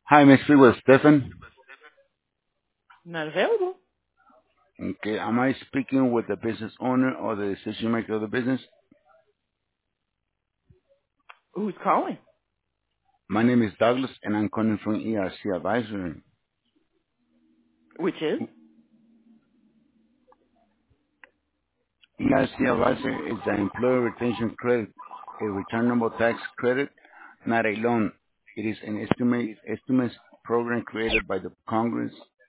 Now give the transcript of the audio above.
Hi, Miss Free with Stephen. Not available. Okay, am I speaking with the business owner or the decision maker of the business? Who's calling? My name is Douglas, and I'm calling from ERC Advisory. Which is? ERC Advisory is the Employee Retention Credit, a returnable tax credit, not a loan. It is an estimates program created by the Congress